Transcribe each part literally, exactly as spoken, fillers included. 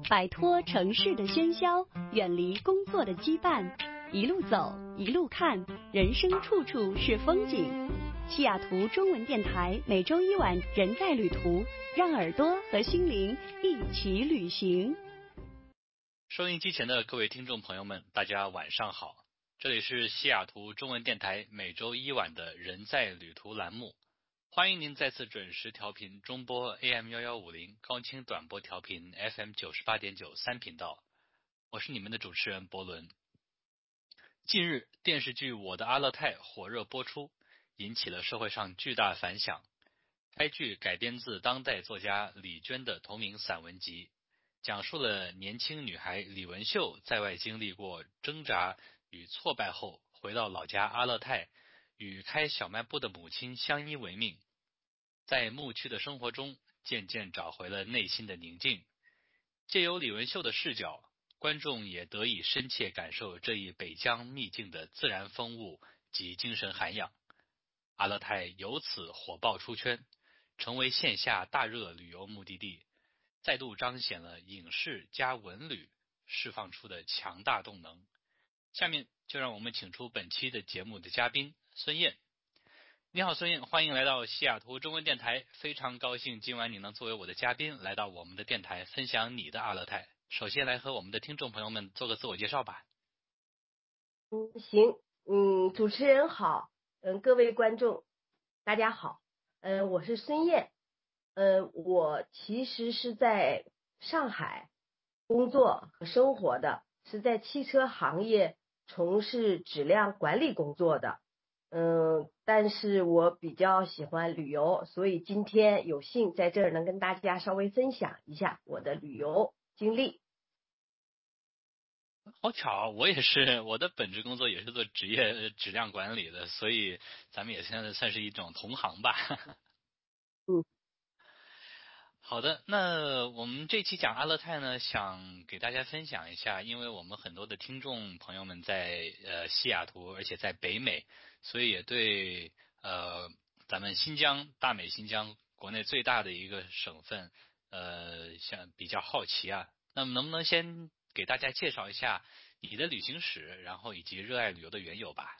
摆脱城市的喧嚣，远离工作的羁绊，一路走，一路看，人生处处是风景。西雅图中文电台每周一晚人在旅途，让耳朵和心灵一起旅行。 收音机前的各位听众朋友们，大家晚上好，这里是西雅图中文电台每周一晚的人在旅途栏目，欢迎您再次准时调频中波 A M 一一五零，高清短波调频 F M 九十八点九 三频道，我是你们的主持人伯伦。近日电视剧《我的阿勒泰》火热播出，引起了社会上巨大反响。该剧改编自当代作家李娟的同名散文集，讲述了年轻女孩李文秀在外经历过挣扎与挫败后，回到老家阿勒泰，与开小卖部的母亲相依为命，在牧区的生活中渐渐找回了内心的宁静。借由李文秀的视角，观众也得以深切感受这一北疆秘境的自然风物及精神涵养。阿勒泰由此火爆出圈，成为线下大热旅游目的地，再度彰显了影视加文旅释放出的强大动能。下面就让我们请出本期的节目的嘉宾孙燕。你好孙燕，欢迎来到西雅图中文电台，非常高兴今晚你能作为我的嘉宾来到我们的电台，分享你的阿勒泰。首先来和我们的听众朋友们做个自我介绍吧。 嗯，行，嗯，主持人好，嗯，各位观众大家好，嗯，我是孙燕，嗯，我其实是在上海工作和生活的，是在汽车行业从事质量管理工作的，嗯，但是我比较喜欢旅游，所以今天有幸在这儿能跟大家稍微分享一下我的旅游经历。 好巧，我也是，我的本职工作也是做职业质量管理的，所以咱们也现在算是一种同行吧。 嗯， 好的，那我们这期讲阿勒泰呢，想给大家分享一下，因为我们很多的听众朋友们在呃西雅图，而且在北美，所以也对呃咱们新疆大美新疆国内最大的一个省份呃像比较好奇啊。那么能不能先给大家介绍一下你的旅行史，然后以及热爱旅游的缘由吧？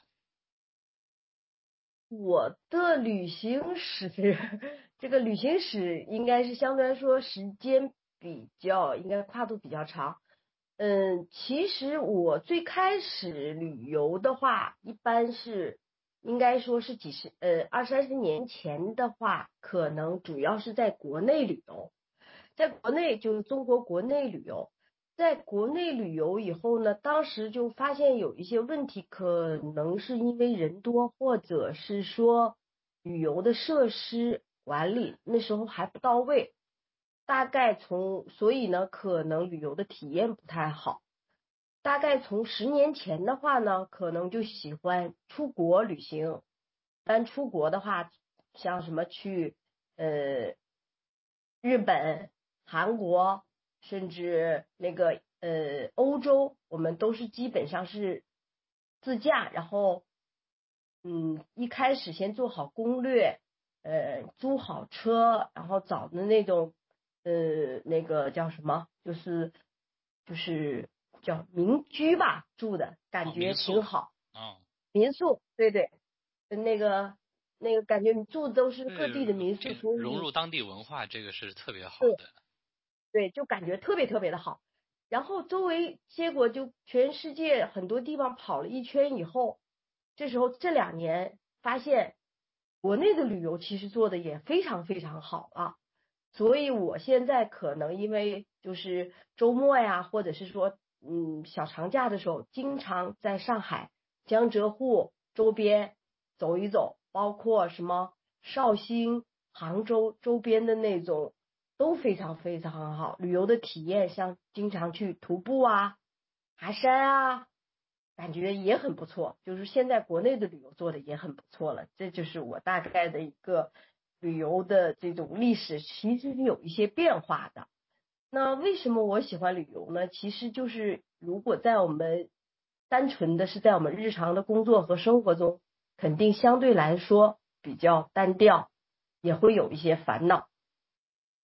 我的旅行史，这个旅行史应该是相对来说时间比较，应该跨度比较长。嗯，其实我最开始旅游的话，一般是应该说是几十呃二三十年前的话，可能主要是在国内旅游，在国内就是中国国内旅游。在国内旅游以后呢，当时就发现有一些问题，可能是因为人多，或者是说旅游的设施管理那时候还不到位，大概从所以呢，可能旅游的体验不太好。大概从十年前的话呢，可能就喜欢出国旅行。但出国的话，像什么去呃日本、韩国，甚至那个呃欧洲，我们都是基本上是自驾，然后嗯一开始先做好攻略，呃租好车，然后找的那种呃那个叫什么，就是就是叫民居吧，住的感觉挺好。 哦， 民宿，对对，那个那个感觉你住的都是各地的民宿， 对， 所以融入当地文化，这个是特别好对的。 对，就感觉特别特别的好。然后周围结果就全世界很多地方跑了一圈以后，这时候这两年发现国内的旅游其实做的也非常非常好啊。所以我现在可能因为就是周末呀，或者是说嗯小长假的时候，经常在上海、江浙沪周边走一走，包括什么绍兴、杭州周边的那种都非常非常好，旅游的体验，像经常去徒步啊、爬山啊，感觉也很不错。就是现在国内的旅游做的也很不错了，这就是我大概的一个旅游的这种历史，其实是有一些变化的。那为什么我喜欢旅游呢？其实就是如果在我们单纯的是在我们日常的工作和生活中，肯定相对来说比较单调，也会有一些烦恼。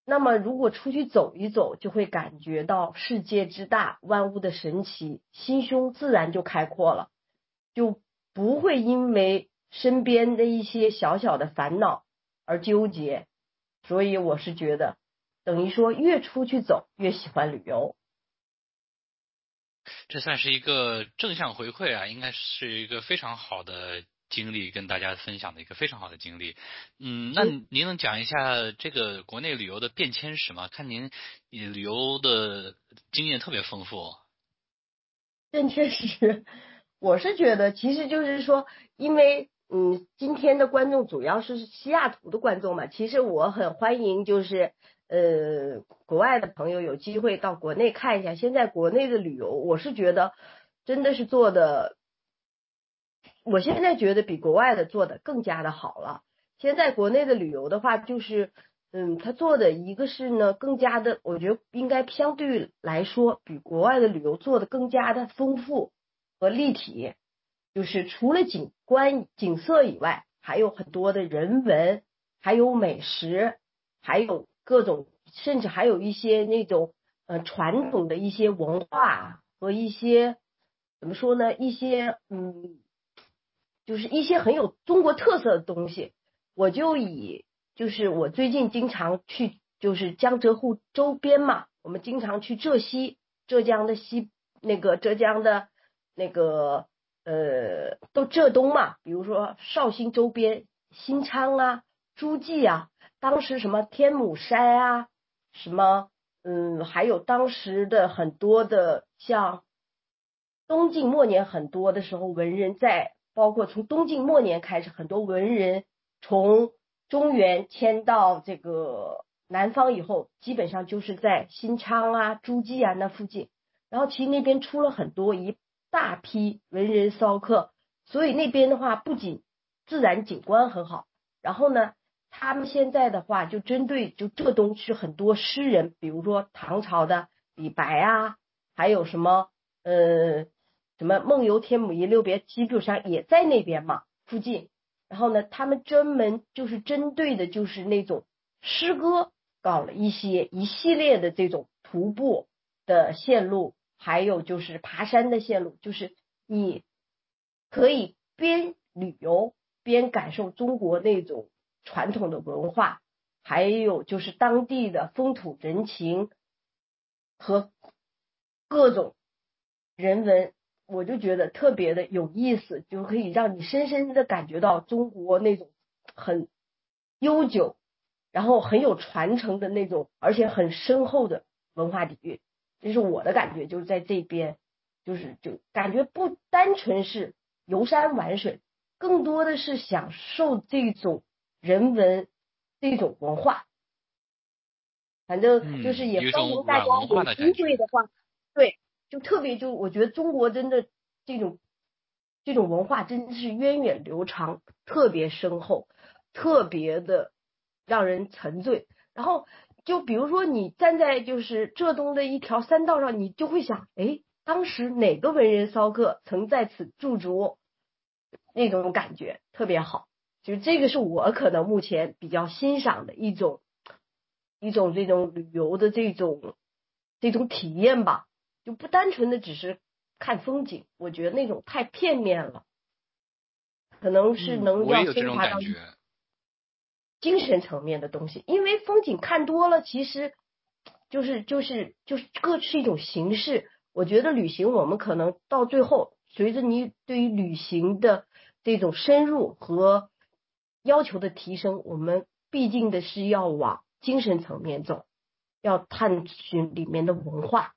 那么如果出去走一走，就会感觉到世界之大，万物的神奇，心胸自然就开阔了，就不会因为身边的一些小小的烦恼而纠结。所以我是觉得，等于说越出去走，越喜欢旅游。 这算是一个正向回馈啊，应该是一个非常好的经历，跟大家分享的一个非常好的经历。嗯，那您能讲一下这个国内旅游的变迁史吗？看您旅游的经验特别丰富。 变迁史，我是觉得其实就是说，因为嗯，今天的观众主要是西雅图的观众嘛，其实我很欢迎就是呃国外的朋友有机会到国内看一下。现在国内的旅游，我是觉得真的是做的，我现在觉得比国外的做的更加的好了。现在国内的旅游的话，就是嗯，他做的一个是呢，更加的，我觉得应该相对来说比国外的旅游做的更加的丰富和立体。就是除了景观景色以外，还有很多的人文，还有美食，还有各种，甚至还有一些那种呃传统的一些文化和一些怎么说呢，一些嗯，就是一些很有中国特色的东西。我就以就是我最近经常去就是江浙沪周边嘛，我们经常去浙西，浙江的西那个浙江的那个呃都浙东嘛，比如说绍兴周边新昌啊、诸暨啊，当时什么天姥山啊，什么嗯，还有当时的很多的像东晋末年很多的时候文人在，包括从东晋末年开始，很多文人从中原迁到这个南方以后，基本上就是在新昌啊、诸暨啊那附近。然后其实那边出了很多一大批文人骚客，所以那边的话不仅自然景观很好，然后呢，他们现在的话就针对就浙东是很多诗人，比如说唐朝的李白啊，还有什么呃什么梦游天姥仪六别七步山也在那边嘛附近。然后呢，他们专门就是针对的就是那种诗歌，搞了一些一系列的这种徒步的线路，还有就是爬山的线路，就是你可以边旅游边感受中国那种传统的文化，还有就是当地的风土人情和各种人文，我就觉得特别的有意思，就可以让你深深的感觉到中国那种很悠久，然后很有传承的那种，而且很深厚的文化底蕴。这是我的感觉，就是在这边，就是就感觉不单纯是游山玩水，更多的是享受这种人文这种文化。反正就是嗯， 也欢有一种迎大家软文化有机的感觉。 会的话，对，就特别就我觉得中国真的这种这种文化真的是源远流长，特别深厚，特别的让人沉醉。然后就比如说你站在就是浙东的一条山道上，你就会想，哎，当时哪个文人骚客曾在此驻足，那种感觉特别好。就这个是我可能目前比较欣赏的一种一种这种旅游的这种这种体验吧，就不单纯的只是看风景，我觉得那种太片面了，可能是嗯， 能要我也有这升华到种感觉。 精神层面的东西。因为风景看多了，其实就是就是就是各是一种形式。我觉得旅行我们可能到最后，随着你对于旅行的这种深入和要求的提升，我们毕竟的是要往精神层面走，要探寻里面的文化。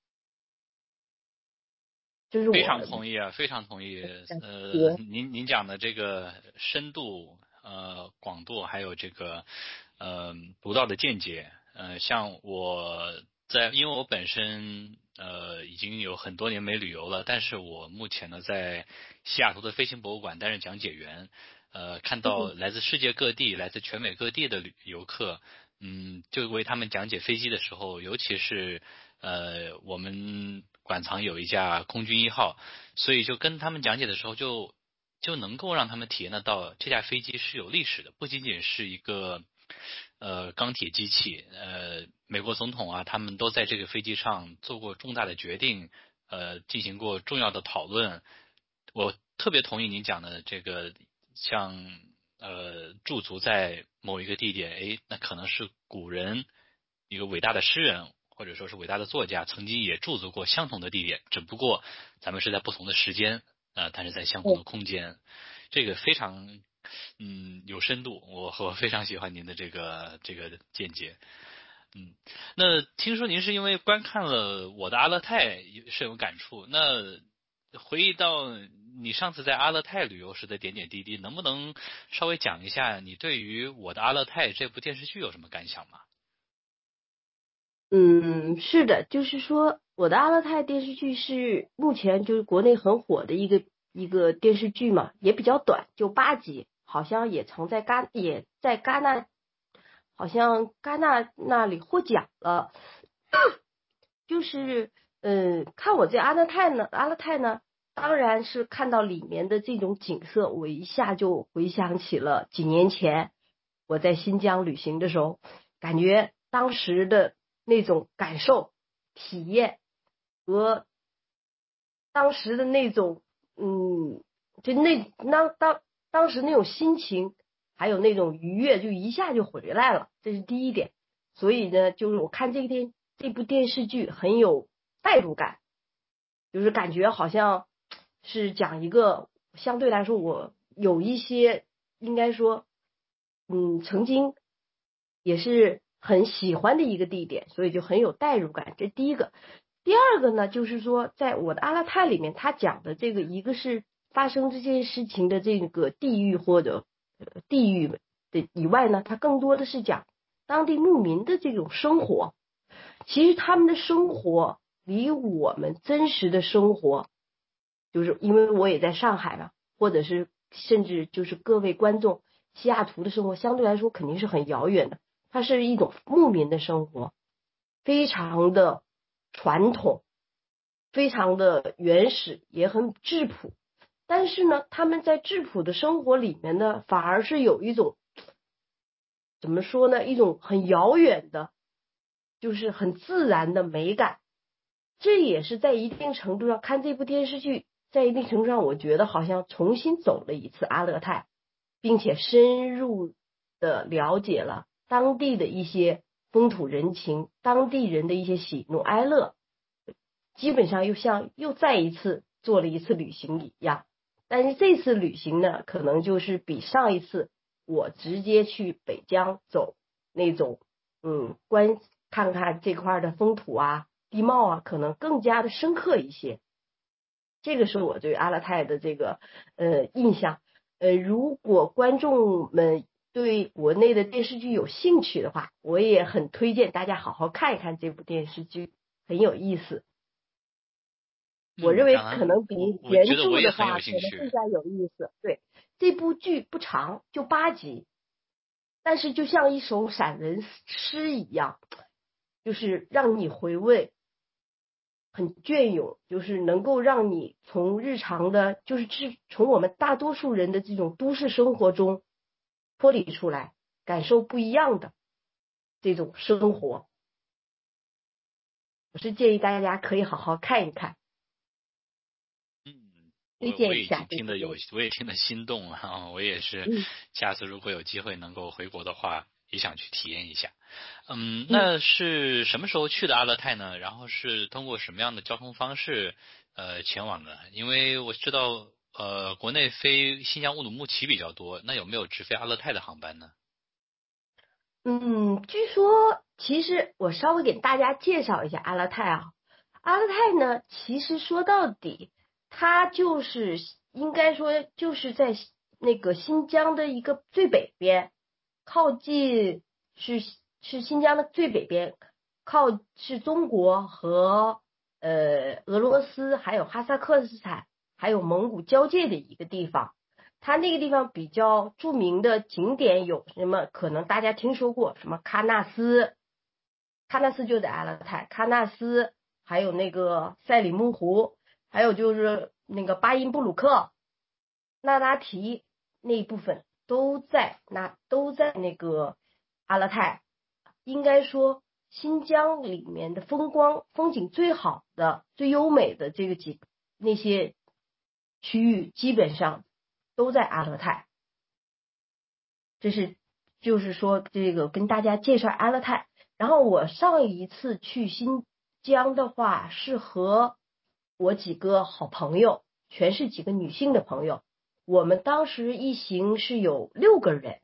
这是非常我同意啊，非常同意。 感呃， 觉。 您您讲的这个深度、呃广度，还有这个呃独到的见解，呃，像我在，因为我本身呃已经有很多年没旅游了，但是我目前呢在西雅图的飞行博物馆担任讲解员，呃，看到来自世界各地、来自全美各地的旅游客，嗯，就为他们讲解飞机的时候，尤其是呃我们馆藏有一架空军一号，所以就跟他们讲解的时候就就能够让他们体验得到这架飞机是有历史的，不仅仅是一个呃钢铁机器，呃美国总统啊，他们都在这个飞机上做过重大的决定，呃进行过重要的讨论。我特别同意您讲的这个，像呃驻足在某一个地点，诶，那可能是古人一个伟大的诗人或者说是伟大的作家曾经也驻足过相同的地点，只不过咱们是在不同的时间，呃，但是在相同的空间。这个非常嗯有深度，我我非常喜欢您的这个这个见解。嗯，那听说您是因为观看了我的阿勒泰深有感触，那回忆到你上次在阿勒泰旅游时的点点滴滴，能不能稍微讲一下你对于我的阿勒泰这部电视剧有什么感想吗？ 嗯，是的，就是说我的阿勒泰电视剧是目前就是国内很火的一个一个电视剧嘛，也比较短，就八集，好像也曾在戛也在戛纳，好像戛纳那里获奖了。就是嗯，看我这阿勒泰呢，阿勒泰呢，当然是看到里面的这种景色，我一下就回想起了几年前我在新疆旅行的时候，感觉当时的那种感受、体验和当时的那种，嗯，就那当当当时那种心情，还有那种愉悦，就一下就回来了，这是第一点。所以呢，就是我看这个电这部电视剧很有代入感，就是感觉好像是讲一个相对来说我有一些应该说，嗯，曾经也是很喜欢的一个地点，所以就很有代入感。这第一个。第二个呢，就是说，在我的阿勒泰里面，他讲的这个一个是发生这件事情的这个地域或者地域的以外呢，它更多的是讲当地牧民的这种生活。其实他们的生活离我们真实的生活，就是因为我也在上海嘛，或者是甚至就是各位观众西雅图的生活，相对来说肯定是很遥远的。它是一种牧民的生活，非常的传统，非常的原始，也很质朴。但是呢，他们在质朴的生活里面呢，反而是有一种怎么说呢，一种很遥远的，就是很自然的美感。这也是在一定程度上看这部电视剧，在一定程度上，我觉得好像重新走了一次阿勒泰，并且深入的了解了当地的一些风土人情，当地人的一些喜怒哀乐，基本上又像又再一次做了一次旅行一样。但是这次旅行呢，可能就是比上一次我直接去北疆走那种嗯观看看这块的风土啊地貌啊，可能更加的深刻一些。这个是我对阿勒泰的这个呃印象。呃，如果观众们对国内的电视剧有兴趣的话，我也很推荐大家好好看一看这部电视剧，很有意思。我认嗯， 为当然， 可能比我我觉原得我也很著的话可有兴趣。 能更加有意思。对，这部剧不长，就八集，但是就像一首散文诗一样，就是让你回味，很隽永，就是能够让你从日常的，就是从我们大多数人的这种都市生活中脱离出来，感受不一样的这种生活。我是建议大家可以好好看一看， 嗯， 推我我也已荐一下经听得有， 这部电影。 我也听得心动了啊！我也是， 嗯下次如果有机会能够回国的话，也想去体验一下。嗯， 嗯。 那是什么时候去的阿勒泰呢？然后是通过什么样的交通方式呃前往的？因为我知道呃国内飞新疆乌鲁木齐比较多，那有没有直飞阿勒泰的航班呢？ 嗯，据说其实我稍微给大家介绍一下阿勒泰啊。阿勒泰呢，其实说到底，它就是应该说就是在那个新疆的一个最北边，靠近是是新疆的最北边，靠是中国和呃俄罗斯还有哈萨克斯坦还有蒙古交界的一个地方。它那个地方比较著名的景点有什么？可能大家听说过什么喀纳斯，喀纳斯就在阿勒泰，喀纳斯还有那个赛里木湖，还有就是那个巴音布鲁克、那拉提那一部分都在那都在那个阿勒泰，应该说新疆里面的风光风景最好的最优美的这个几那些区域基本上都在阿勒泰。这是就是说这个跟大家介绍阿勒泰。然后我上一次去新疆的话是和我几个好朋友，全是几个女性的朋友，我们当时一行是有六个人，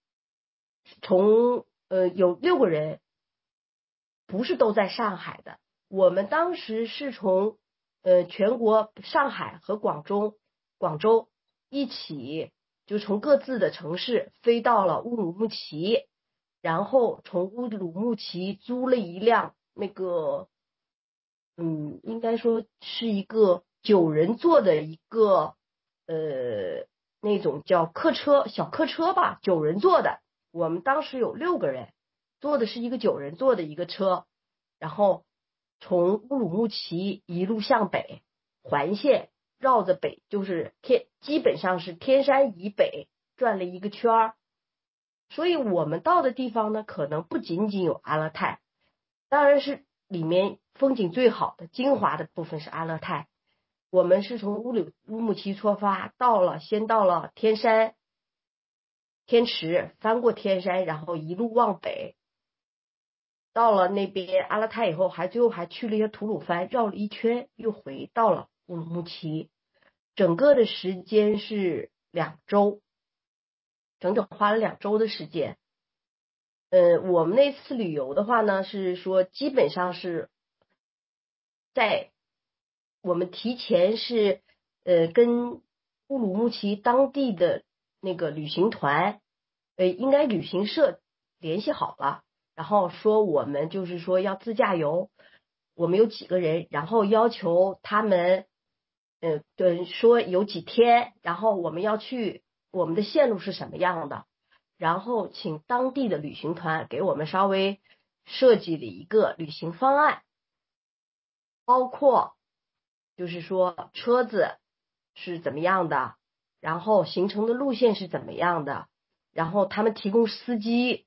从呃有六个人不是都在上海的，我们当时是从呃全国上海和广州广州一起就从各自的城市飞到了乌鲁木齐，然后从乌鲁木齐租了一辆那个嗯应该说是一个九人座的一个呃那种叫客车小客车吧，九人座的，我们当时有六个人坐的是一个九人座的一个车，然后从乌鲁木齐一路向北环线绕着北，就是天基本上是天山以北转了一个圈儿。所以我们到的地方呢，可能不仅仅有阿勒泰，当然是里面风景最好的精华的部分是阿勒泰。我们是从乌鲁乌鲁木齐出发，到了先到了天山天池，翻过天山，然后一路往北，到了那边阿勒泰以后，还最后还去了一些吐鲁番，绕了一圈，又回到了乌鲁木齐。整个的时间是两周，整整花了两周的时间。呃，我们那次旅游的话呢，是说基本上是在我们提前是呃跟乌鲁木齐当地的那个旅行团，呃，应该旅行社联系好了，然后说我们就是说要自驾游，我们有几个人，然后要求他们，呃，对，说有几天，然后我们要去，我们的线路是什么样的，然后请当地的旅行团给我们稍微设计了一个旅行方案，包括就是说车子是怎么样的，然后行程的路线是怎么样的，然后他们提供司机，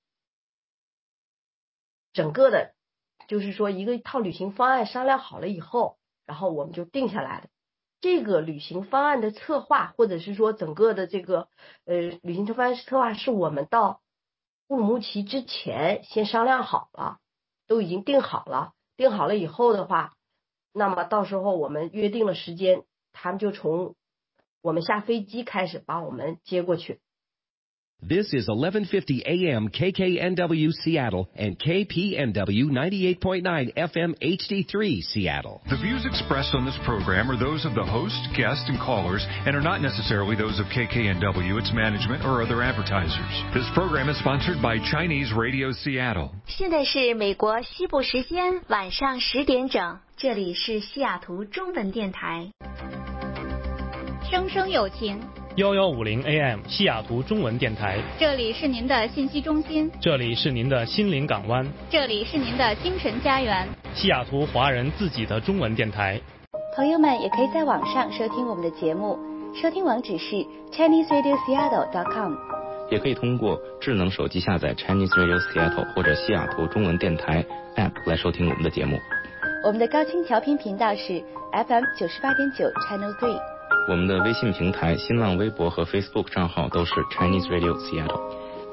整个的就是说一个一套旅行方案商量好了以后，然后我们就定下来了。这个旅行方案的策划，或者是说整个的这个呃旅行方案策划，是我们到乌鲁木齐之前先商量好了，都已经定好了。定好了以后的话，那么到时候我们约定了时间，他们就从我们下飞机开始把我们接过去。 This is eleven fifty A M K K N W Seattle and K P N W ninety-eight point nine F M H D three Seattle. The views expressed on this program are those of the host, guests, and callers and are not necessarily those of K K N W, its management, or other advertisers. This program is sponsored by Chinese Radio Seattle. 现在是美国西部时间晚上十点整，这里是西雅图中文电台。 声声有情。 一一五零 A M 西雅图中文电台， 这里是您的信息中心， 这里是您的心灵港湾， 这里是您的精神家园， 西雅图华人自己的中文电台。 朋友们也可以在网上收听我们的节目，收听网址是 Chinese Radio Seattle dot com， 也可以通过智能手机下载 Chinese Radio Seattle 或者西雅图中文电台 App 来收听我们的节目。 我们的高清调频频道是 F M 九十八点九 Channel three。 我们的微信平台、新浪微博和 Facebook 账号都是 Chinese Radio Seattle。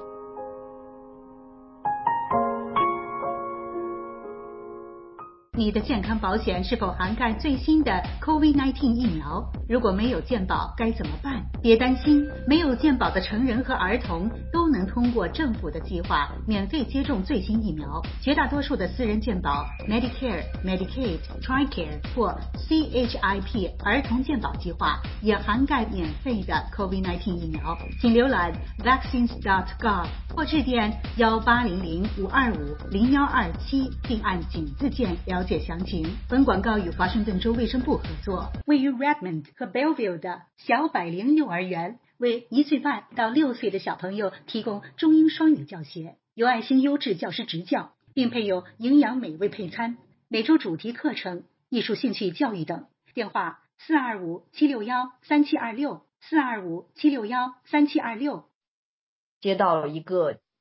你的健康保险是否涵盖最新的 COVID 十九 疫苗？如果没有健保该怎么办？别担心，没有健保的成人和儿童都能通过政府的计划免费接种最新疫苗。绝大多数的私人健保 Medicare、Medicaid、TRICARE 或 C H I P 儿童健保计划也涵盖免费的 COVID 十九 疫苗。请浏览 vaccines dot gov 或致电幺八零零五二五零幺二七，并按井字键了解详情。本广告与华盛顿州卫生部合作，位于 Redmond 和 Belleville 的小百灵幼儿园为一岁半到六岁的小朋友提供中英双语教学，有爱心优质教师执教，并配有营养美味配餐，每周主题课程、艺术兴趣教育等。电话四二五七六幺三七二六四二五七六幺三七二六。 接到一个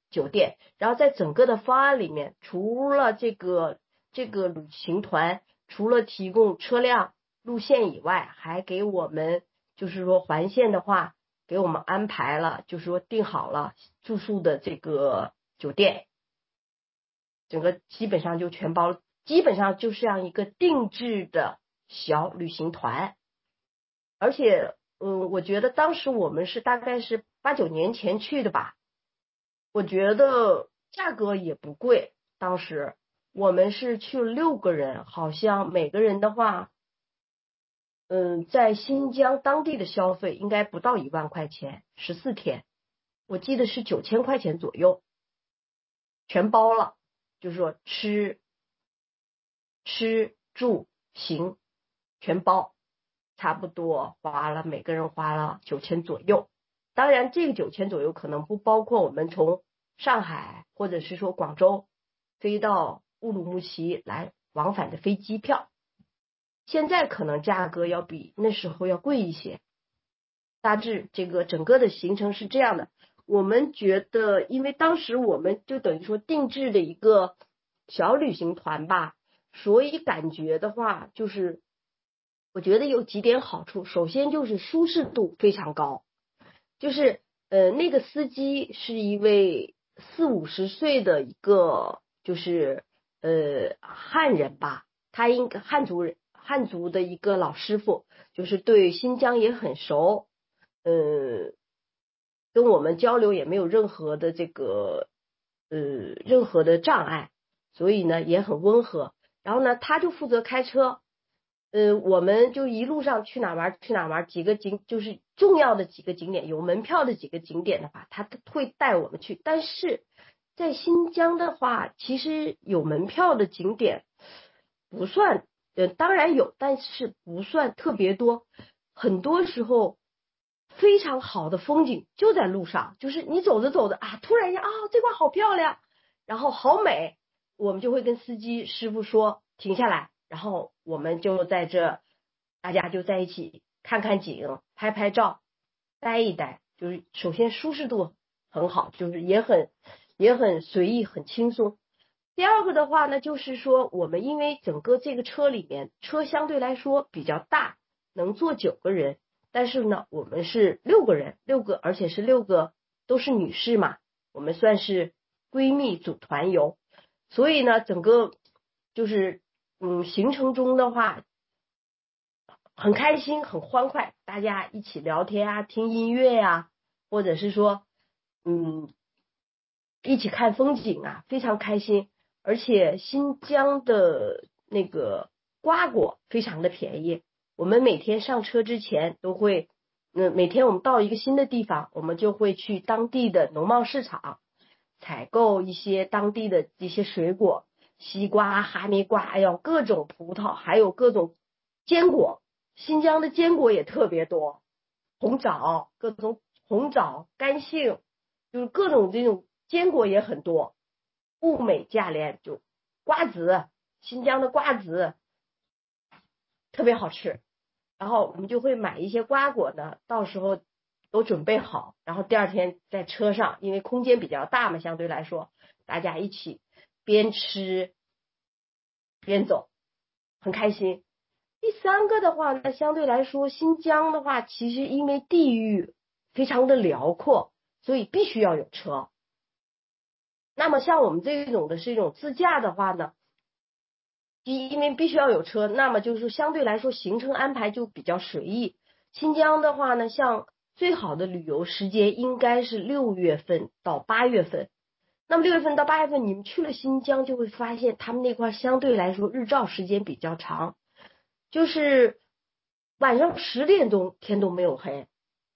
酒店，然后在整个的方案里面，除了这个这个旅行团除了提供车辆路线以外，还给我们就是说环线的话，给我们安排了，就是说订好了住宿的这个酒店，整个基本上就全包，基本上就像一个定制的小旅行团。而且嗯，我觉得当时我们是大概是八九年前去的吧，我觉得价格也不贵，当时我们是去了六个人，好像每个人的话嗯，在新疆当地的消费应该不到一万块钱，十四天我记得是九千块钱左右，全包了，就是说吃吃住行全包，差不多花了每个人花了九千左右。当然这个九千左右可能不包括我们从上海或者是说广州飞到乌鲁木齐来往返的飞机票，现在可能价格要比那时候要贵一些。大致这个整个的行程是这样的，我们觉得因为当时我们就等于说定制的一个小旅行团吧，所以感觉的话就是我觉得有几点好处。首先就是舒适度非常高，就是呃那个司机是一位四五十岁的一个就是呃汉人吧，他应该汉族人汉族的一个老师傅，就是对新疆也很熟，呃跟我们交流也没有任何的这个呃任何的障碍，所以呢也很温和。然后呢他就负责开车，呃我们就一路上去哪玩去哪玩，几个景就是重要的几个景点有门票的几个景点的话，他会带我们去。但是在新疆的话，其实有门票的景点不算呃当然有，但是不算特别多。很多时候非常好的风景就在路上，就是你走着走着啊，突然一下啊这块好漂亮，然后好美，我们就会跟司机师傅说停下来，然后我们就在这大家就在一起看看景，拍拍照，待一待，就是首先舒适度很好，就是也很也很随意很轻松。第二个的话呢，就是说我们因为整个这个车里面车相对来说比较大，能坐九个人，但是呢我们是六个人，六个而且是六个都是女士嘛，我们算是闺蜜组团游，所以呢整个就是嗯行程中的话很开心很欢快，大家一起聊天啊，听音乐呀、啊，或者是说嗯一起看风景啊，非常开心。而且新疆的那个瓜果非常的便宜，我们每天上车之前都会嗯，每天我们到一个新的地方，我们就会去当地的农贸市场采购一些当地的一些水果，西瓜哈密瓜，哎呦各种葡萄，还有各种坚果，新疆的坚果也特别多，红枣各种红枣干杏，就是各种这种坚果也很多，物美价廉，就瓜子，新疆的瓜子特别好吃，然后我们就会买一些瓜果呢，到时候都准备好，然后第二天在车上，因为空间比较大嘛，相对来说大家一起边吃边走，很开心。第三个的话呢，相对来说新疆的话其实因为地域非常的辽阔，所以必须要有车。那么像我们这种的是一种自驾的话呢，因为必须要有车，那么就是相对来说行程安排就比较随意。新疆的话呢，像最好的旅游时间应该是六月份到八月份。那么六月份到八月份你们去了新疆就会发现他们那块相对来说日照时间比较长，就是晚上十点钟天都没有黑，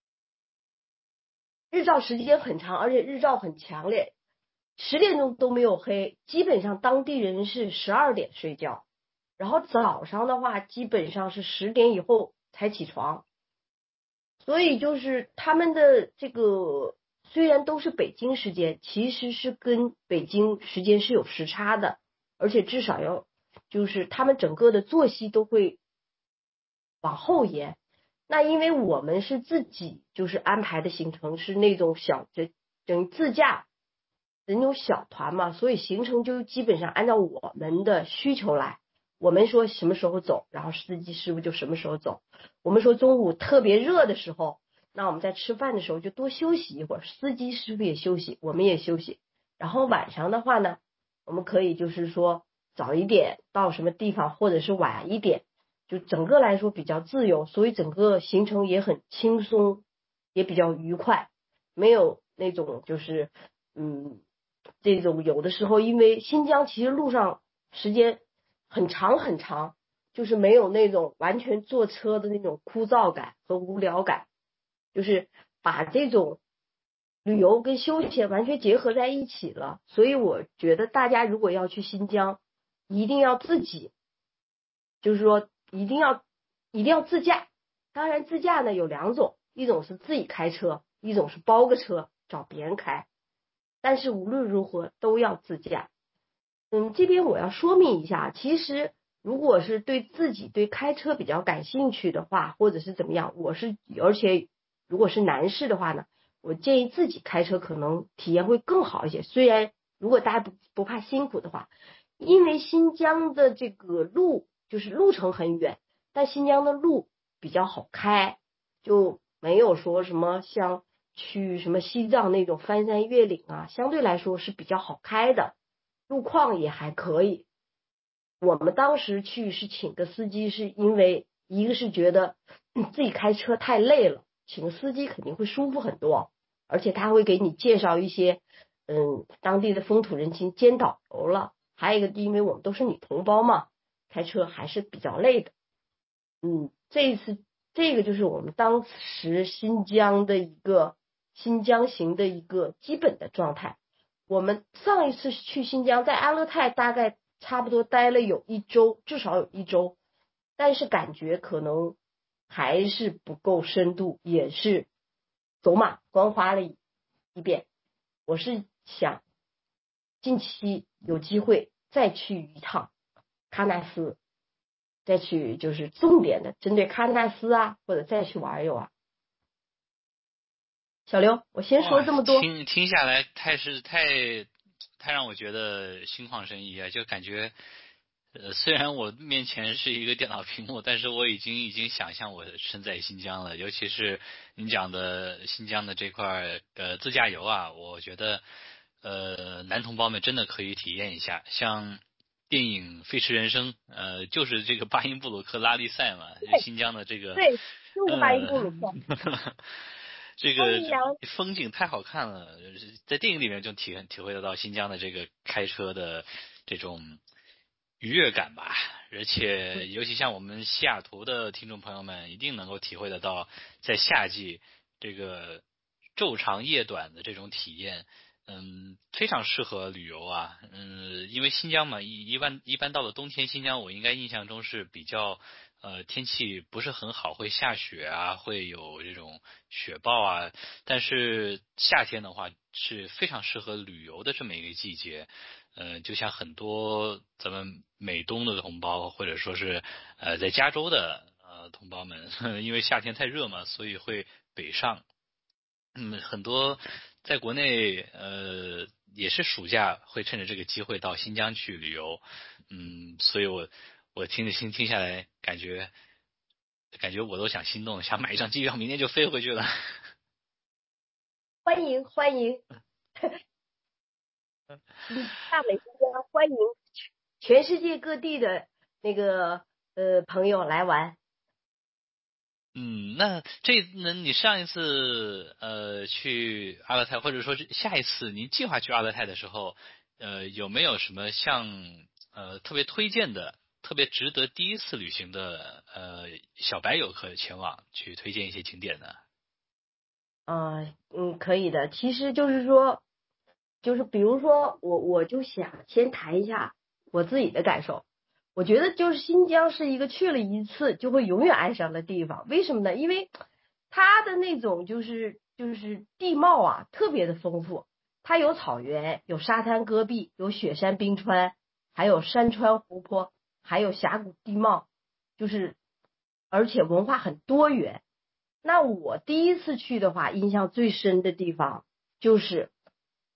日照时间很长，而且日照很强烈，十点钟都没有黑，基本上当地人是十二点睡觉，然后早上的话基本上是十点以后才起床，所以就是他们的这个虽然都是北京时间，其实是跟北京时间是有时差的，而且至少要就是他们整个的作息都会往后延。那因为我们是自己就是安排的行程是那种小就等于自驾那种小团嘛，所以行程就基本上按照我们的需求来。我们说什么时候走，然后司机师傅就什么时候走。我们说中午特别热的时候，那我们在吃饭的时候就多休息一会儿，司机师傅也休息，我们也休息。然后晚上的话呢，我们可以就是说早一点到什么地方，或者是晚一点，就整个来说比较自由，所以整个行程也很轻松，也比较愉快，没有那种就是嗯这种有的时候，因为新疆其实路上时间很长很长，就是没有那种完全坐车的那种枯燥感和无聊感，就是把这种旅游跟休闲完全结合在一起了。所以我觉得大家如果要去新疆，一定要自己，就是说一定要一定要自驾。当然自驾呢有两种，一种是自己开车，一种是包个车找别人开，但是无论如何都要自驾。嗯，这边我要说明一下，其实如果是对自己对开车比较感兴趣的话，或者是怎么样，我是而且如果是男士的话呢，我建议自己开车可能体验会更好一些。虽然如果大家不不怕辛苦的话，因为新疆的这个路就是路程很远，但新疆的路比较好开，就没有说什么像去什么西藏那种翻山越岭啊，相对来说是比较好开的。路况也还可以。我们当时去是请个司机，是因为一个是觉得自己开车太累了，请个司机肯定会舒服很多，而且他会给你介绍一些嗯当地的风土人情，兼导游了。还有一个，因为我们都是女同胞嘛，开车还是比较累的。嗯，这一次这个就是我们当时新疆的一个新疆行的一个基本的状态。我们上一次去新疆，在阿勒泰大概差不多待了有一周，至少有一周，但是感觉可能还是不够深度，也是走马观花了一一遍。我是想近期有机会再去一趟喀纳斯，再去就是重点的针对喀纳斯啊，或者再去玩一玩。小刘，我先说这么多。 听听下来，太是太太让我觉得心旷神怡啊！就感觉，呃，虽然我面前是一个电脑屏幕，但是我已经已经想象我身在新疆了。尤其是您讲的新疆的这块呃自驾游啊，我觉得呃男同胞们真的可以体验一下。像电影《飞驰人生》，呃，就是这个巴音布鲁克拉力赛嘛，新疆的这个对，就是巴音布鲁克。 呃这个风景太好看了，在电影里面就体体会得到新疆的这个开车的这种愉悦感吧。而且尤其像我们西雅图的听众朋友们，一定能够体会得到在夏季这个昼长夜短的这种体验。嗯，非常适合旅游啊。嗯，因为新疆嘛，一一般一般到了冬天，新疆我应该印象中是比较呃天气不是很好，会下雪啊，会有这种雪暴啊。但是夏天的话是非常适合旅游的这么一个季节。呃，就像很多咱们美东的同胞，或者说是呃在加州的呃同胞们，因为夏天太热嘛，所以会北上。嗯，很多在国内呃也是暑假会趁着这个机会到新疆去旅游。嗯，所以我我听着听听下来，感觉感觉我都想心动，想买一张机票，明天就飞回去了。 欢迎欢迎，大美新疆欢迎全世界各地的那个呃朋友来玩。 嗯，那这那你上一次呃去阿勒泰，或者说是下一次您计划去阿勒泰的时候，呃有没有什么像呃特别推荐的、特别值得第一次旅行的呃小白游客前往去推荐一些景点呢？ 啊、呃，嗯，可以的。其实就是说，就是比如说我我就想先谈一下我自己的感受。我觉得就是新疆是一个去了一次就会永远爱上的地方。为什么呢？因为它的那种就是就是地貌啊特别的丰富，它有草原，有沙滩戈壁，有雪山冰川，还有山川湖泊，还有峡谷地貌，就是而且文化很多元。那我第一次去的话，印象最深的地方就是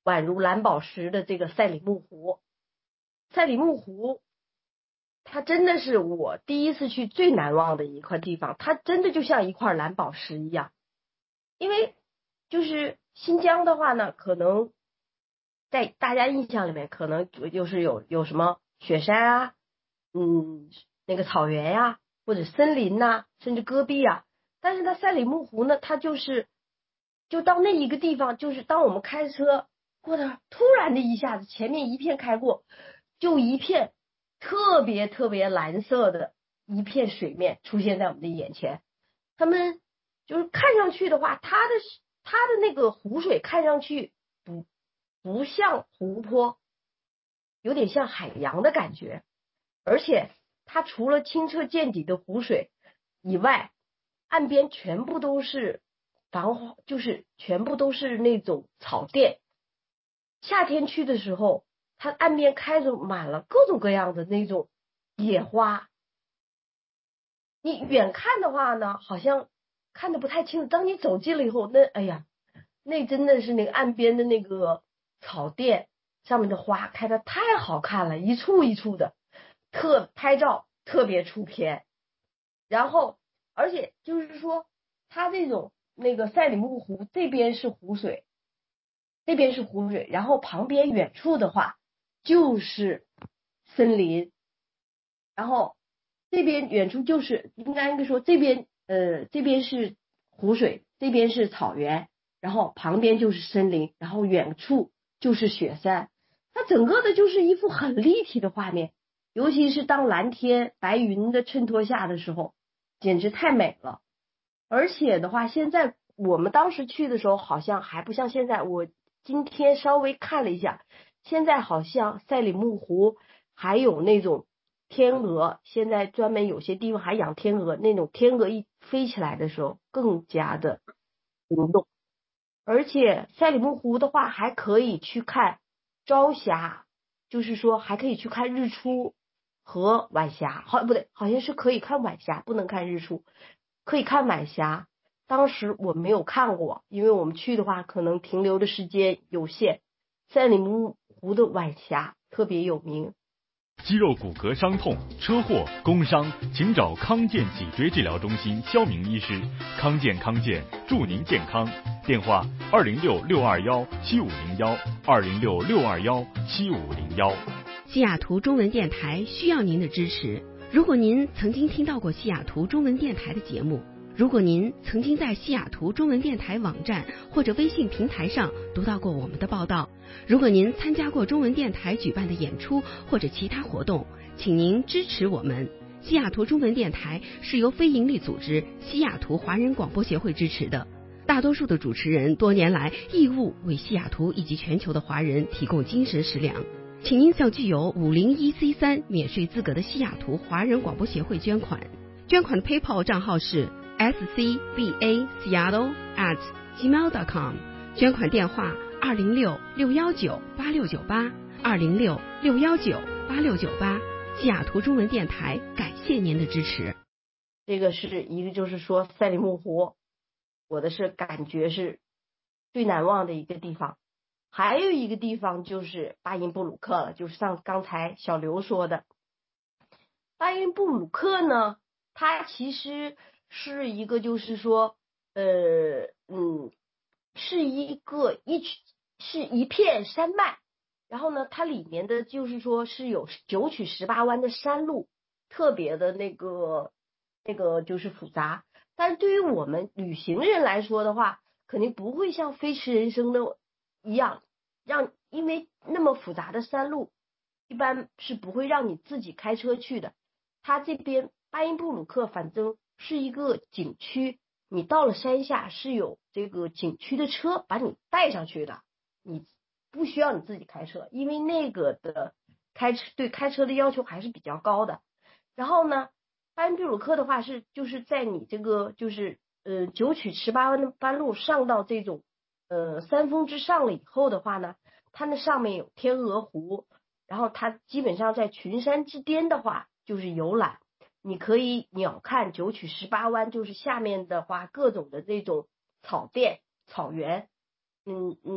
宛如蓝宝石的这个赛里木湖。赛里木湖它真的是我第一次去最难忘的一块地方，它真的就像一块蓝宝石一样。因为就是新疆的话呢，可能在大家印象里面可能就是有有什么雪山啊，嗯，那个草原呀、啊，或者森林呐、啊，甚至戈壁啊。但是它赛里木湖呢，它就是就到那一个地方，就是当我们开车过的突然的一下子，前面一片开过，就一片特别特别蓝色的一片水面出现在我们的眼前。他们就是看上去的话，它的它的那个湖水看上去不不像湖泊，有点像海洋的感觉。而且它除了清澈见底的湖水以外，岸边全部都是繁花，就是全部都是那种草甸。夏天去的时候，它岸边开着满了各种各样的那种野花。你远看的话呢，好像看得不太清楚。当你走近了以后，那哎呀，那真的是那个岸边的那个草甸上面的花开得太好看了，一簇一簇的，特拍照特别出片。然后而且就是说它这种那个赛里木湖这边是湖水，这边是湖水，然后旁边远处的话就是森林，然后这边远处就是应该应该说这边呃这边是湖水，这边是草原，然后旁边就是森林，然后远处就是雪山。它整个的就是一幅很立体的画面，尤其是当蓝天白云的衬托下的时候，简直太美了。而且的话，现在我们当时去的时候好像还不像现在，我今天稍微看了一下，现在好像赛里木湖还有那种天鹅，现在专门有些地方还养天鹅，那种天鹅一飞起来的时候更加的灵动。而且赛里木湖的话还可以去看朝霞，就是说还可以去看日出和晚霞，好不对，好像是可以看晚霞，不能看日出，可以看晚霞。当时我没有看过，因为我们去的话可能停留的时间有限。赛里木湖的晚霞特别有名。 肌肉骨骼伤痛、车祸、工伤，请找康健脊椎治疗中心肖明医师。康健康健，祝您健康。电话：二零六六二幺七五零幺，二零六六二幺七五零幺。 西雅图中文电台需要您的支持。如果您曾经听到过西雅图中文电台的节目，如果您曾经在西雅图中文电台网站或者微信平台上读到过我们的报道，如果您参加过中文电台举办的演出或者其他活动，请您支持我们。西雅图中文电台是由非营利组织西雅图华人广播协会支持的，大多数的主持人多年来义务为西雅图以及全球的华人提供精神食粮。请您向具有五零一 C 三 免税资格的西雅图华人广播协会捐款，捐款的 PayPal 账号是 s c b a seattle at gmail dot com， 捐款电话二零六六幺九八六九八，二零六六幺九八六九八。西雅图中文电台感谢您的支持。 这个是一个就是说赛里木湖，我的是感觉是最难忘的一个地方。还有一个地方就是巴音布鲁克了，就是像刚才小刘说的，巴音布鲁克呢，它其实是一个就是说呃嗯是一个一是一片山脉，然后呢它里面的就是说是有九曲十八弯的山路，特别的那个那个就是复杂。但是对于我们旅行人来说的话，肯定不会像飞驰人生的一样让，因为那么复杂的山路一般是不会让你自己开车去的。它这边巴音布鲁克反正是一个景区，你到了山下是有这个景区的车把你带上去的，你不需要你自己开车，因为那个的开车对开车的要求还是比较高的。然后呢巴音布鲁克的话是就是在你这个就是呃九曲十八弯的班路上到这种呃山峰之上了以后的话呢，它那上面有天鹅湖，然后它基本上在群山之巅的话就是游览，你可以鸟瞰九曲十八弯，就是下面的话各种的这种草甸草原，嗯嗯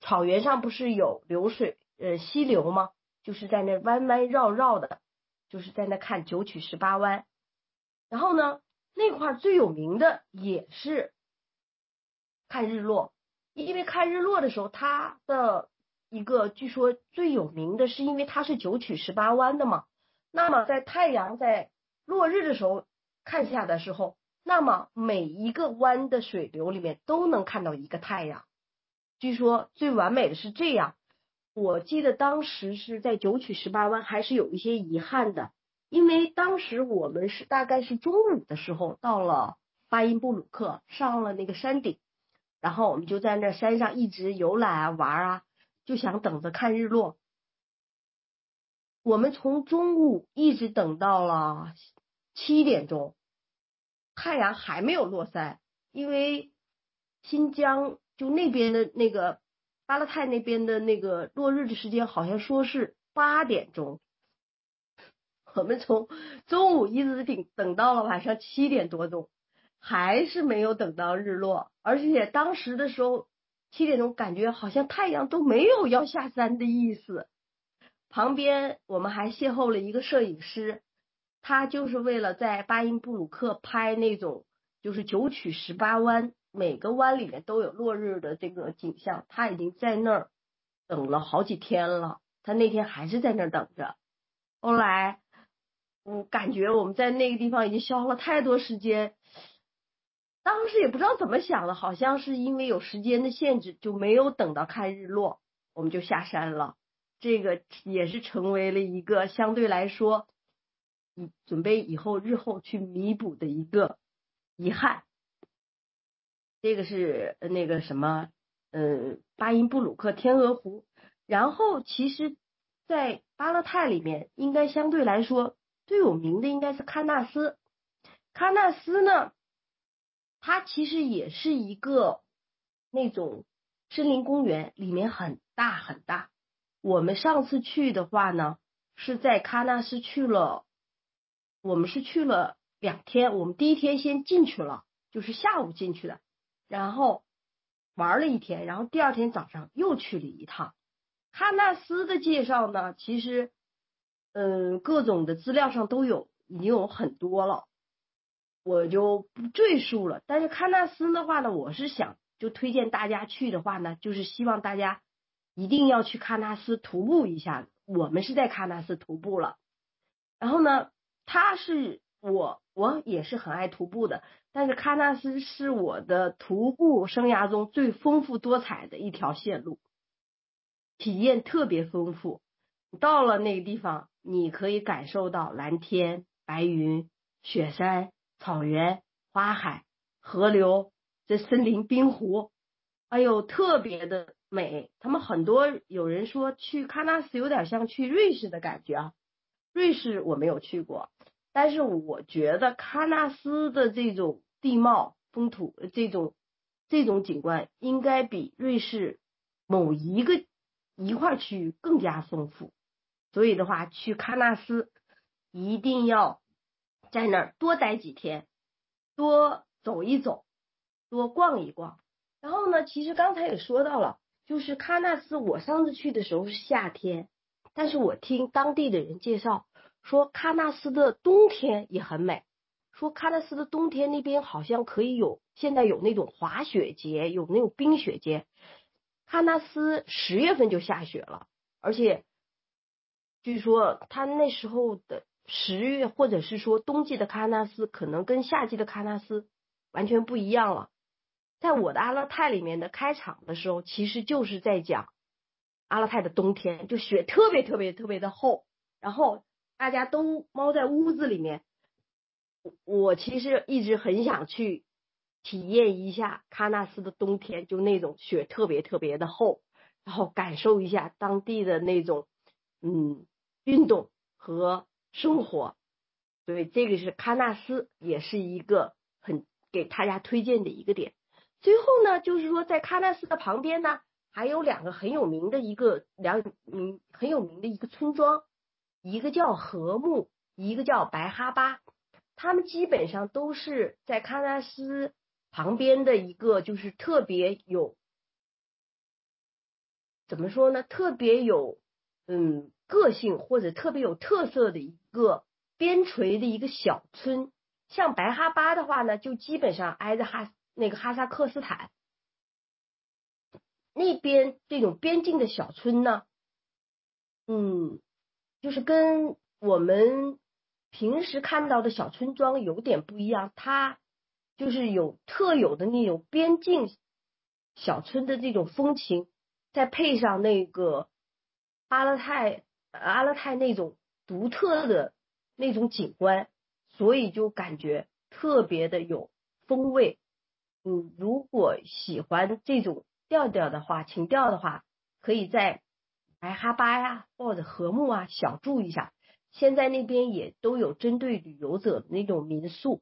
草原上不是有流水呃溪流吗？就是在那弯弯绕绕的，就是在那看九曲十八弯。然后呢，那块最有名的也是看日落，因为看日落的时候，它的一个据说最有名的是因为它是九曲十八弯的嘛。那么在太阳在落日的时候看下的时候，那么每一个弯的水流里面都能看到一个太阳。据说最完美的是这样。我记得当时是在九曲十八弯还是有一些遗憾的，因为当时我们是大概是中午的时候到了巴音布鲁克，上了那个山顶，然后我们就在那山上一直游览啊玩啊，就想等着看日落。我们从中午一直等到了七点钟，太阳还没有落山，因为新疆就那边的那个巴勒泰那边的那个落日的时间好像说是八点钟，我们从中午一直等等到了晚上七点多钟，还是没有等到日落，而且当时的时候七点钟感觉好像太阳都没有要下山的意思。旁边我们还邂逅了一个摄影师，他就是为了在巴音布鲁克拍那种就是九曲十八弯，每个弯里面都有落日的这个景象，他已经在那儿等了好几天了，他那天还是在那儿等着。后来我感觉我们在那个地方已经消耗了太多时间，当时也不知道怎么想的，好像是因为有时间的限制，就没有等到看日落，我们就下山了。这个也是成为了一个相对来说以准备以后日后去弥补的一个遗憾。这个是那个什么呃巴音布鲁克天鹅湖。然后其实在巴勒泰里面应该相对来说最有名的应该是喀纳斯。喀纳斯呢，它其实也是一个那种森林公园，里面很大很大。我们上次去的话呢，是在喀纳斯去了，我们是去了两天。我们第一天先进去了，就是下午进去的，然后玩了一天，然后第二天早上又去了一趟。喀纳斯的介绍呢，其实嗯各种的资料上都有，已经有很多了，我就不赘述了。但是喀纳斯的话呢，我是想就推荐大家去的话呢，就是希望大家一定要去喀纳斯徒步一下。我们是在喀纳斯徒步了，然后呢，它是我我也是很爱徒步的，但是喀纳斯是我的徒步生涯中最丰富多彩的一条线路，体验特别丰富。到了那个地方，你可以感受到蓝天、白云、雪山、草原、花海、河流、这森林、冰湖，哎呦，特别的美。他们很多有人说去喀纳斯有点像去瑞士的感觉啊，瑞士我没有去过，但是我觉得喀纳斯的这种地貌风土这种这种景观应该比瑞士某一个一块区域更加丰富。所以的话，去喀纳斯一定要在那儿多待几天，多走一走，多逛一逛。然后呢，其实刚才也说到了，就是喀纳斯我上次去的时候是夏天，但是我听当地的人介绍说喀纳斯的冬天也很美，说喀纳斯的冬天那边好像可以有现在有那种滑雪节，有那种冰雪节。喀纳斯十月份就下雪了，而且据说他那时候的十月或者是说冬季的喀纳斯可能跟夏季的喀纳斯完全不一样了。在我的阿勒泰里面的开场的时候，其实就是在讲阿勒泰的冬天，就雪特别特别特别的厚，然后大家都猫在屋子里面。我其实一直很想去体验一下喀纳斯的冬天，就那种雪特别特别的厚，然后感受一下当地的那种嗯运动和生活。所以这个是喀纳斯，也是一个很给大家推荐的一个点。最后呢，就是说在喀纳斯的旁边呢，还有两个很有名的一个两嗯很有名的一个村庄，一个叫禾木，一个叫白哈巴。他们基本上都是在喀纳斯旁边的一个就是特别有怎么说呢？特别有嗯个性或者特别有特色的一个边陲的一个小村。像白哈巴的话呢，就基本上挨着哈那个哈萨克斯坦那边这种边境的小村呢，嗯，就是跟我们平时看到的小村庄有点不一样，它就是有特有的那种边境小村的这种风情，再配上那个阿勒泰阿勒泰那种独特的那种景观，所以就感觉特别的有风味。嗯，如果喜欢这种调调的话，情调的话，可以在白哈巴呀或者禾木啊小住一下。现在那边也都有针对旅游者的那种民宿。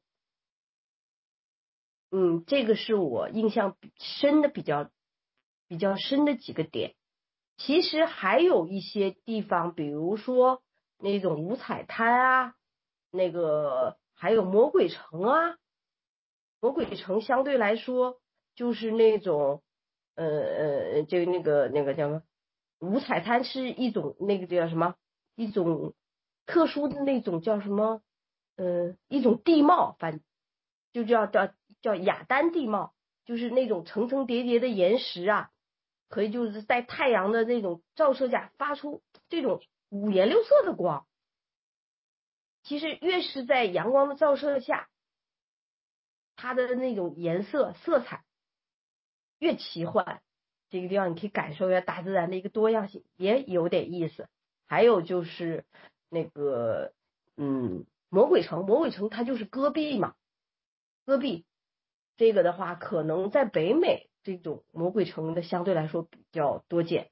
嗯，这个是我印象深的比较比较深的几个点。其实还有一些地方，比如说那种五彩滩啊，那个还有魔鬼城啊。魔鬼城相对来说就是那种呃呃就那个那个叫什么，五彩滩是一种那个叫什么一种特殊的那种叫什么呃一种地貌，反就叫叫叫雅丹地貌，就是那种层层叠叠的岩石啊，可以就是在太阳的那种照射下发出这种五颜六色的光。其实越是在阳光的照射下，它的那种颜色色彩越奇幻，这个地方你可以感受一下大自然的一个多样性，也有点意思。还有就是那个嗯魔鬼城，魔鬼城它就是戈壁嘛，戈壁这个的话可能在北美这种魔鬼城的相对来说比较多见。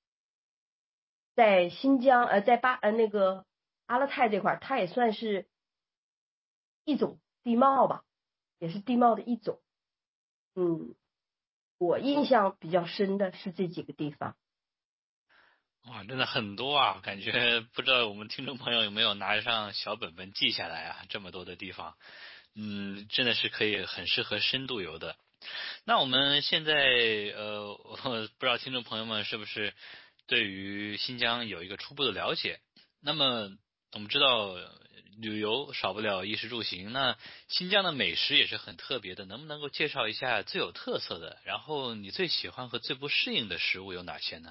在新疆呃在巴呃那个阿勒泰这块，它也算是一种地貌吧，也是地貌的一种。嗯，我印象比较深的是这几个地方。 哇，真的很多啊，感觉不知道我们听众朋友有没有拿上小本本记下来啊，这么多的地方。嗯，真的是可以很适合深度游的。那我们现在呃，我不知道听众朋友们是不是对于新疆有一个初步的了解。那么我们知道旅游少不了衣食住行，那新疆的美食也是很特别的，能不能够介绍一下最有特色的，然后你最喜欢和最不适应的食物有哪些呢？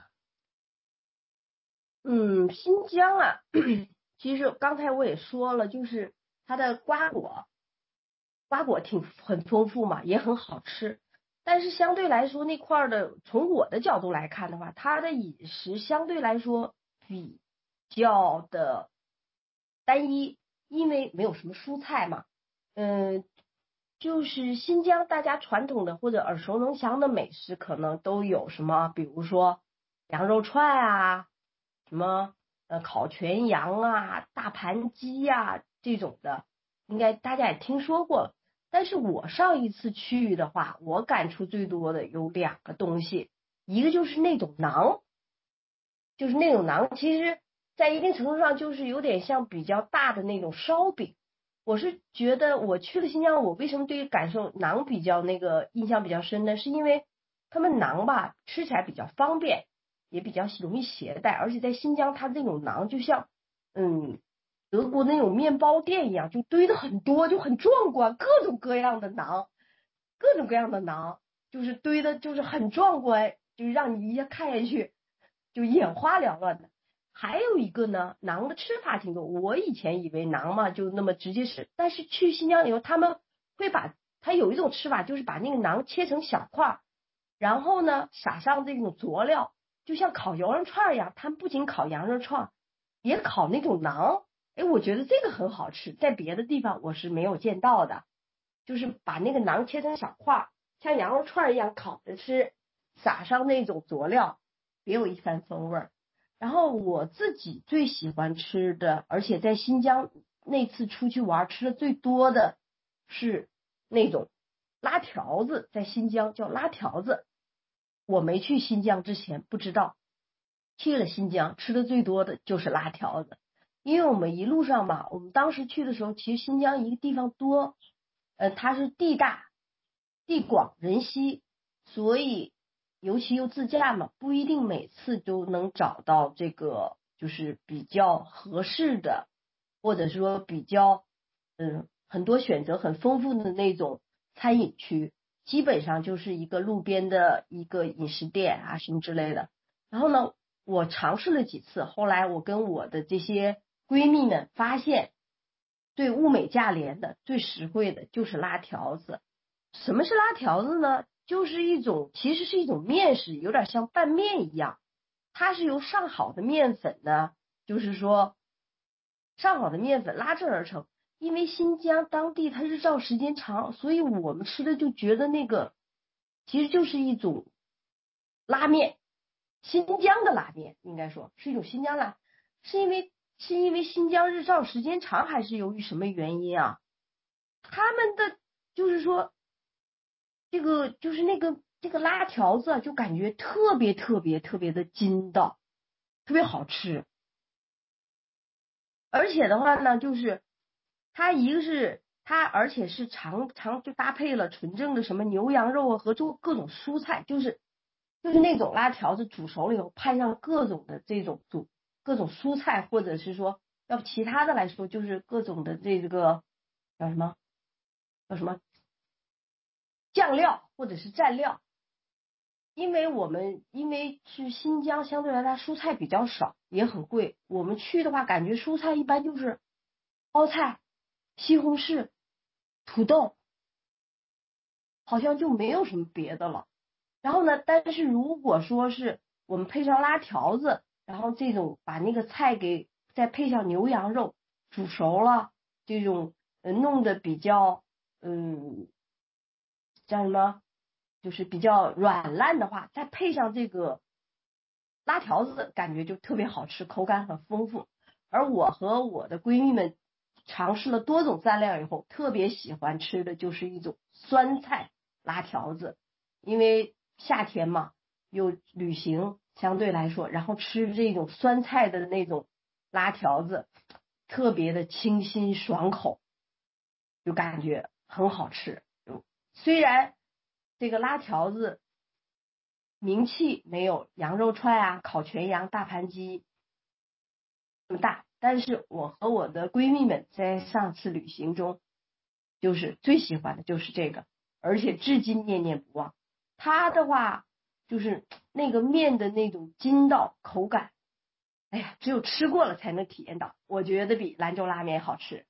嗯，新疆啊，其实刚才我也说了，就是它的瓜果瓜果挺很丰富嘛，也很好吃。但是相对来说那块的，从我的角度来看的话，它的饮食相对来说比较的单一，因为没有什么蔬菜嘛。嗯，就是新疆大家传统的或者耳熟能详的美食可能都有什么，比如说羊肉串啊，什么呃烤全羊啊、大盘鸡呀、这种的，应该大家也听说过。但是我上一次去的话，我感触最多的有两个东西，一个就是那种馕，就是那种馕，其实在一定程度上就是有点像比较大的那种烧饼。我是觉得我去了新疆，我为什么对于感受馕比较那个印象比较深呢？是因为他们馕吧吃起来比较方便，也比较容易携带，而且在新疆它那种馕就像嗯德国那种面包店一样，就堆的很多，就很壮观，各种各样的馕，各种各样的馕，就是堆的就是很壮观，就是让你一下看下去就眼花缭乱的。还有一个呢，馕的吃法挺多。我以前以为馕嘛就那么直接吃，但是去新疆以后，他们会把它有一种吃法，就是把那个馕切成小块，然后呢撒上这种佐料，就像烤羊肉串一样。他们不仅烤羊肉串，也烤那种馕。哎，我觉得这个很好吃，在别的地方我是没有见到的。就是把那个馕切成小块，像羊肉串一样烤着吃，撒上那种佐料，别有一番风味儿。然后我自己最喜欢吃的，而且在新疆那次出去玩吃的最多的是那种拉条子，在新疆叫拉条子。我没去新疆之前不知道，去了新疆吃的最多的就是拉条子。因为我们一路上吧，我们当时去的时候，其实新疆一个地方多，呃，它是地大地广人稀，所以尤其又自驾嘛，不一定每次都能找到这个就是比较合适的，或者说比较嗯很多选择很丰富的那种餐饮区，基本上就是一个路边的一个饮食店啊什么之类的。然后呢，我尝试了几次，后来我跟我的这些闺蜜们发现，对物美价廉的最实惠的就是拉条子。什么是拉条子呢？就是一种其实是一种面食，有点像拌面一样，它是由上好的面粉呢，就是说上好的面粉拉制而成。因为新疆当地它日照时间长，所以我们吃的就觉得那个其实就是一种拉面，新疆的拉面应该说是一种新疆拉，是因为是因为新疆日照时间长，还是由于什么原因啊？他们的就是说这个就是那个这个拉条子就感觉特别特别特别的筋道，特别好吃。而且的话呢，就是它一个是它，而且是常常就搭配了纯正的什么牛羊肉啊和做各种蔬菜，就是就是那种拉条子煮熟了以后，配上各种的这种煮各种蔬菜，或者是说要不其他的来说，就是各种的这个叫什么叫什么酱料或者是蘸料。因为我们因为去新疆相对来说蔬菜比较少，也很贵，我们去的话感觉蔬菜一般就是包菜、西红柿、土豆，好像就没有什么别的了。然后呢，但是如果说是我们配上拉条子，然后这种把那个菜给再配上牛羊肉煮熟了，这种呃弄得比较嗯叫什么，就是比较软烂的话，再配上这个拉条子，感觉就特别好吃，口感很丰富。而我和我的闺蜜们尝试了多种蘸料以后，特别喜欢吃的就是一种酸菜拉条子，因为夏天嘛，有旅行相对来说，然后吃这种酸菜的那种拉条子，特别的清新爽口，就感觉很好吃。虽然这个拉条子名气没有羊肉串啊、烤全羊、大盘鸡这么大，但是我和我的闺蜜们在上次旅行中，就是最喜欢的就是这个，而且至今念念不忘。它的话就是那个面的那种筋道口感，哎呀，只有吃过了才能体验到，我觉得比兰州拉面好吃。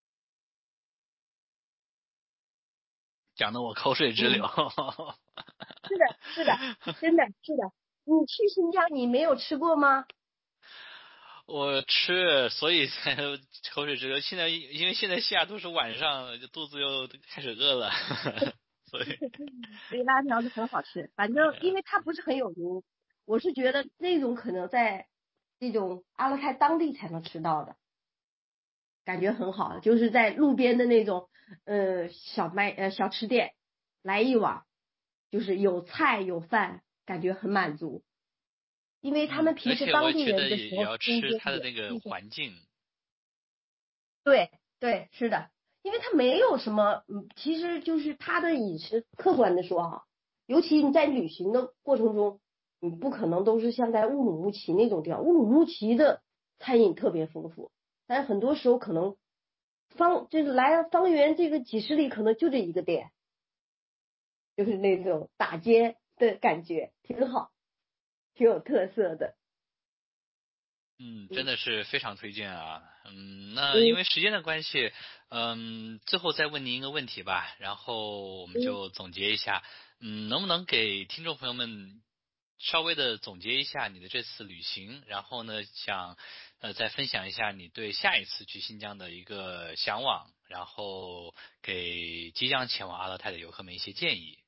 讲得我口水直流。 嗯、是的，是的，真的是的。你去新疆你没有吃过吗？ 我吃，所以才口水直流。现在因为现在西雅图是晚上，肚子又开始饿了，所以所以拉条子很好吃。反正因为它不是很有名，我是觉得那种可能在这种阿勒泰当地才能吃到的，感觉很好，就是在路边的那种呃小卖呃小吃店来一碗，就是有菜有饭，感觉很满足。因为他们平时当地人的时候， 也要吃它的那个环境。 对对，是的，因为它没有什么，嗯，其实就是它的饮食，客观的说哈，尤其你在旅行的过程中，你不可能都是像在乌鲁木齐那种地方，乌鲁木齐的餐饮特别丰富，但是很多时候可能方就是来方圆这个几十里，可能就这一个店，就是那种打街的感觉，挺好。挺有特色的。 嗯，真的是非常推荐啊。嗯，那因为时间的关系，嗯，最后再问您一个问题吧，然后我们就总结一下。嗯，能不能给听众朋友们稍微的总结一下你的这次旅行，然后呢，想呃再分享一下你对下一次去新疆的一个向往，然后给即将前往阿勒泰的游客们一些建议。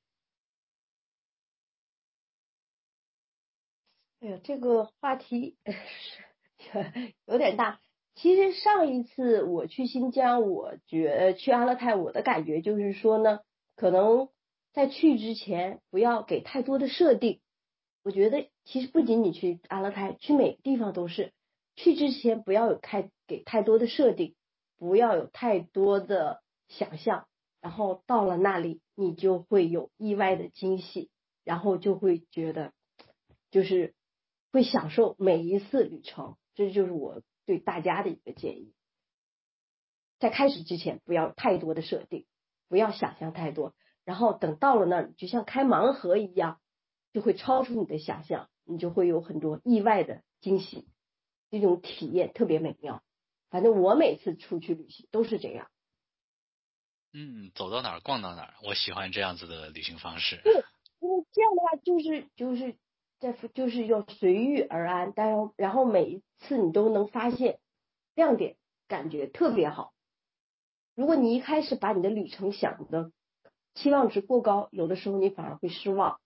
哎呀，这个话题有点大。其实上一次我去新疆，我觉去阿勒泰，我的感觉就是说呢，可能在去之前不要给太多的设定。我觉得其实不仅仅去阿勒泰，去每个地方都是，去之前不要有太给太多的设定，不要有太多的想象，然后到了那里你就会有意外的惊喜。 然后就会觉得就是会享受每一次旅程，这就是我对大家的一个建议。在开始之前不要太多的设定，不要想象太多，然后等到了那儿就像开盲盒一样，就会超出你的想象，你就会有很多意外的惊喜，这种体验特别美妙。反正我每次出去旅行都是这样。 嗯，走到哪儿逛到哪儿，我喜欢这样子的旅行方式。 对，因为这样的话就是就是在就是要随遇而安，但是然后每一次你都能发现亮点，感觉特别好。如果你一开始把你的旅程想的期望值过高，有的时候你反而会失望。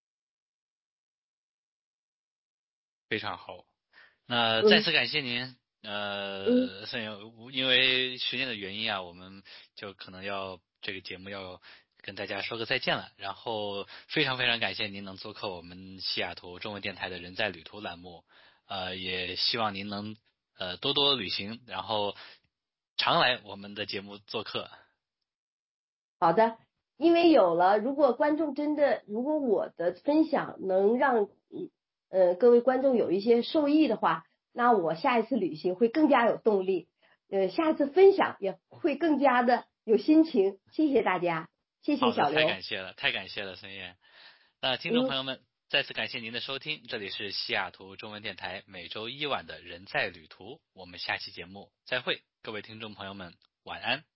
非常好，那再次感谢您。嗯呃，孙颖，因为时间的原因啊，我们就可能要这个节目要跟大家说个再见了。然后非常非常感谢您能做客我们西雅图中文电台的人在旅途栏目，呃，也希望您能呃多多旅行，然后常来我们的节目做客。 好的，因为有了，如果观众真的，如果我的分享能让呃各位观众有一些受益的话，那我下一次旅行会更加有动力，呃，下一次分享也会更加的有心情。谢谢大家，谢谢小刘。 太感谢了，太感谢了，孙燕。那听众朋友们，嗯、再次感谢您的收听，这里是西雅图中文电台每周一晚的人在旅途，我们下期节目再会，各位听众朋友们，晚安。